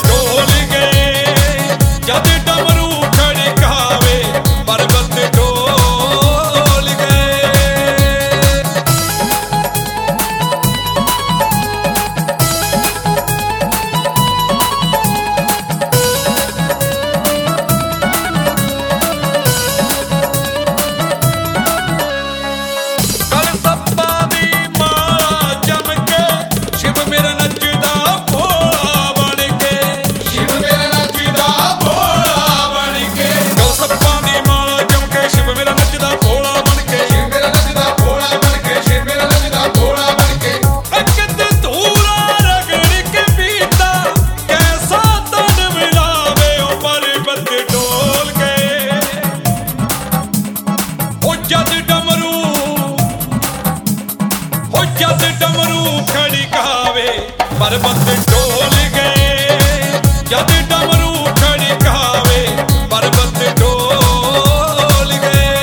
डोल गए, जद डमरू खड़कावे पर्वत डोल गए। कल सप्पा दी माला चमके, शिव मेरा नचदा भोला बन के, शिव मेरा नचदा भोला बन के, कल सप्पा दी माला चमके, शिव मेरा नचदा भोला बन के, शिव मेरा नचदा भोला बन के, शिव मेरा नचदा भोला बन के। अकत धूला रगड़ के पीता, कैसा तन मिलावे ओ पर्वत डोल गए। ओ जद डमरू खड़कावे पर्वत डोल गए, जद डमरू खड़कावे पर्वत डोल गए।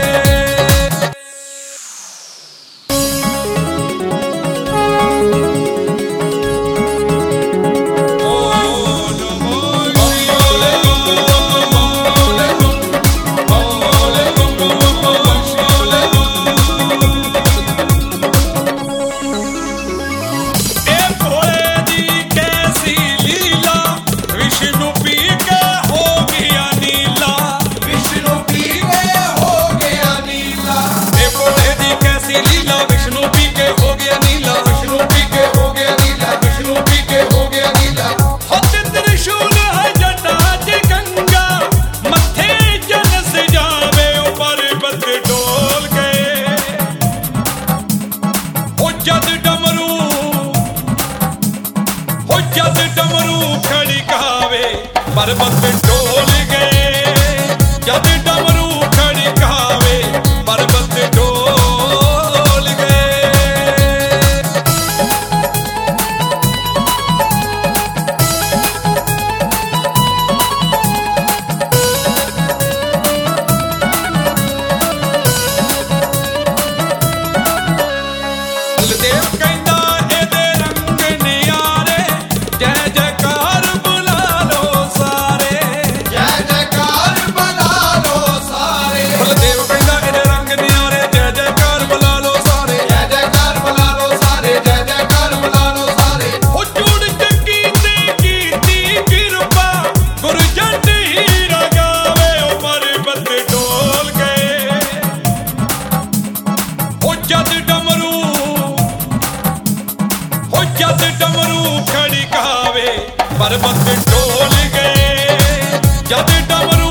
ए भोले दी कैसी लीला, विष्णु पी के हो गया नीला। विष्णु पी के हो गया नीला, ए भोले दी कैसी लीला, विष्णु पी के हो गया नीला। विष्णु पी के हो गया नीला, विष्णु पी के हो गया नीला। हाथ त्रिशूल है जटा च गंगा, मथे जन सजावे ओ पर्वत डोल गए। ओ जद डमरू खड़कावे पर्वत डोल गए, जद डमरू खड़कावे पर्वत डोल गए। बलदेव कहंदा एदे रंग नियारे, जय जयकार बुला लो सारे। जय जयकार बुला लो सारे, बलदेव कहंदा एदे रंग नियारे, जय जयकार बुला लो सारे। जय जयकार बुला लो सारे, जय जयकार बुला लो सारे। ओ जुड़ चकी ते कीर्ति कृपा, गुरु जट ही रगावे ओ पर्वत डोल गए। ओ जद डमरू खड़कावे पर्वत डोल गए, जद डमरू